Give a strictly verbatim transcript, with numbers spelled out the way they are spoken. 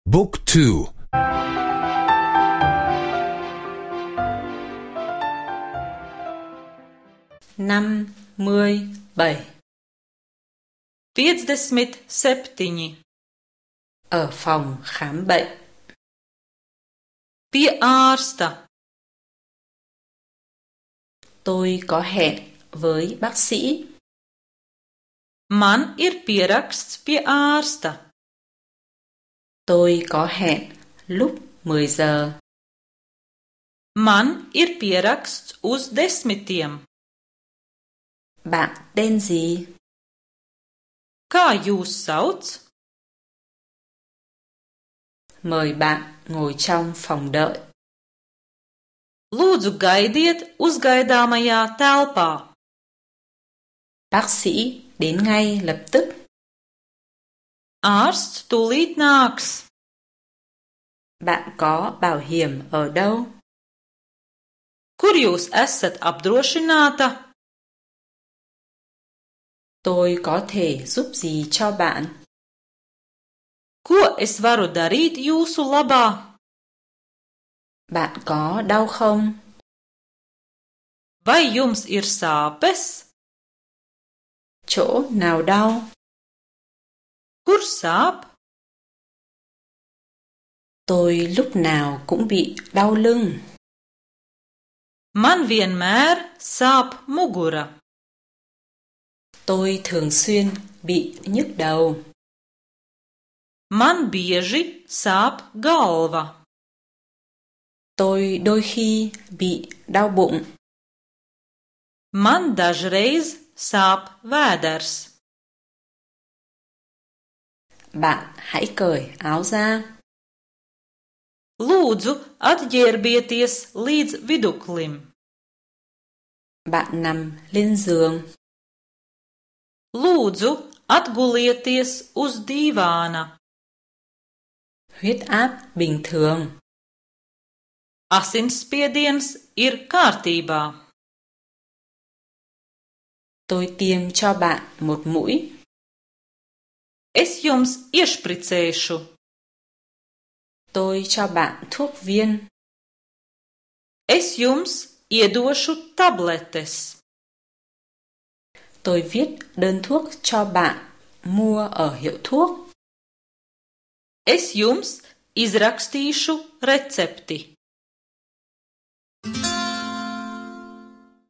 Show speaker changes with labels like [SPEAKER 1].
[SPEAKER 1] Book two.
[SPEAKER 2] năm mươi bảy.
[SPEAKER 3] piecdesmit septiņi.
[SPEAKER 2] Ở phòng khám bệnh.
[SPEAKER 3] Pie ārsta.
[SPEAKER 2] Tôi có hẹn với bác sĩ.
[SPEAKER 3] Man ir pieraksts pie ārsta.
[SPEAKER 2] Tôi có hẹn lúc mười giờ.
[SPEAKER 3] Man ir pieraksts uz desmitiem.
[SPEAKER 2] Bạn tên gì?
[SPEAKER 3] Kā jūs sauc?
[SPEAKER 2] Mời bạn ngồi trong phòng đợi.
[SPEAKER 3] Lūdzu gaidiet uzgaidāmajā telpā.
[SPEAKER 2] Bác sĩ đến ngay lập tức.
[SPEAKER 3] Ārsts tūlīt nāks.
[SPEAKER 2] Bạn có bảo hiểm ở đâu?
[SPEAKER 3] Kur jūs esat apdrošināta?
[SPEAKER 2] Tôi có thể giúp gì cho bạn?
[SPEAKER 3] Ko es varu darīt jūsu labā?
[SPEAKER 2] Bạn có đau không?
[SPEAKER 3] Vai jums ir sāpes?
[SPEAKER 2] Chỗ nào đau?
[SPEAKER 3] Kur sāp?
[SPEAKER 2] Tôi lúc nào cũng bị đau lưng.
[SPEAKER 3] Man vienmēr sāp mugura.
[SPEAKER 2] Tôi thường xuyên bị nhức đầu.
[SPEAKER 3] Man bieži sāp galva.
[SPEAKER 2] Tôi đôi khi bị đau bụng.
[SPEAKER 3] Man dažreiz sāp vēders.
[SPEAKER 2] Bạn hãy cởi áo ra.
[SPEAKER 3] Lūdzu, atģērbieties līdz viduklim.
[SPEAKER 2] Bạn nằm lên giường.
[SPEAKER 3] Lūdzu, atgulieties uz dīvāna.
[SPEAKER 2] Huyết áp bình thường.
[SPEAKER 3] Asinsspiediens ir kārtībā.
[SPEAKER 2] Tôi tiêm cho bạn một mũi.
[SPEAKER 3] Es jums iešpricēšu.
[SPEAKER 2] Tôi cho bạn thuốc viên.
[SPEAKER 3] Es jums iedošu tabletes.
[SPEAKER 2] Tôi viết đơn thuốc cho bạn mua ở hiệu thuốc.
[SPEAKER 3] Es jums izrakstīšu recepti.